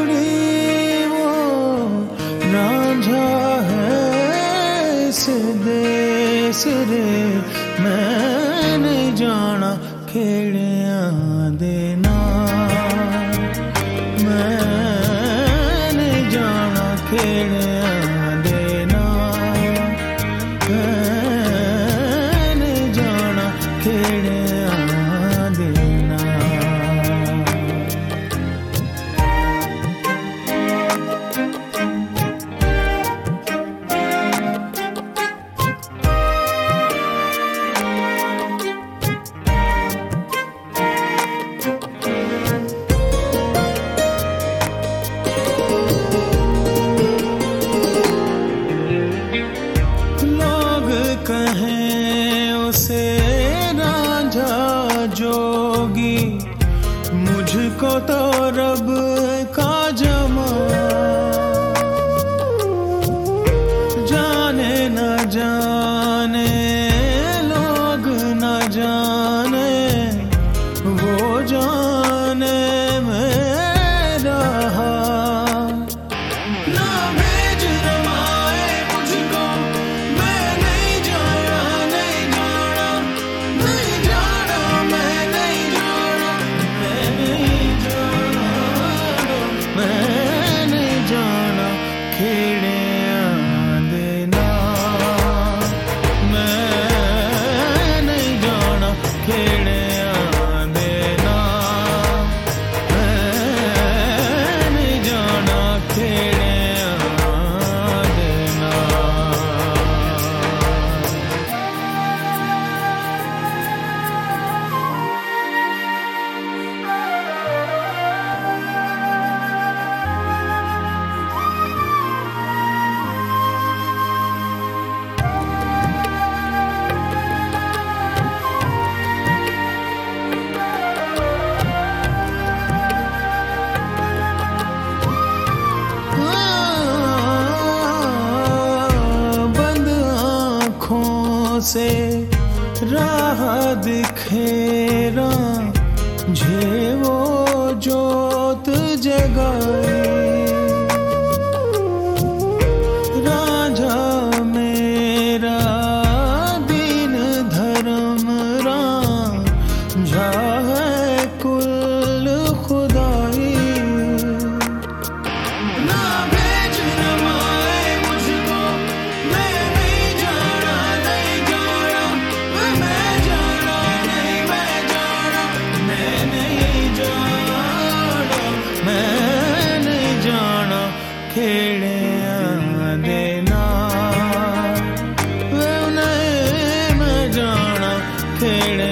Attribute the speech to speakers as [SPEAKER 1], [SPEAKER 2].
[SPEAKER 1] कुड़ी वो रांझा है इस देस रे, मैं नहीं जाना खेड़िया दे नाल, मैं नहीं जाना खेड़िया दे नाल, मैं नहीं जाना खेड़िया दे नाल। कहें उसे रांझा जोगी, मुझको तो रब का जमा, जाने न जाने लोग न जाने, वो जाने मेरा हाल। ना भेज रमाए मुझको, मैं नहीं जाना, नहीं जाना, नहीं जाना, मैं नहीं जाना, मैं नहीं जाना, मैं नहीं जाना खेड़िया दे नाल, मैं नहीं जाना खेड़िया दे नाल, मैं नहीं जाना खेड़िया दे नाल। बंद आँखों से राह दिखेरा, झे वो जोत जगाई, रांझा मेरा दीन धर्म रांझा है कुल खुदाई। ना भेज रमाए मुझको, मैं नहीं जाना, नहीं जाना, मैं जाना नहीं, मैं जाना, मैं नहीं जाना, मैं नहीं जाना खेड़िया दे नाल, मैं जाना खेड़िया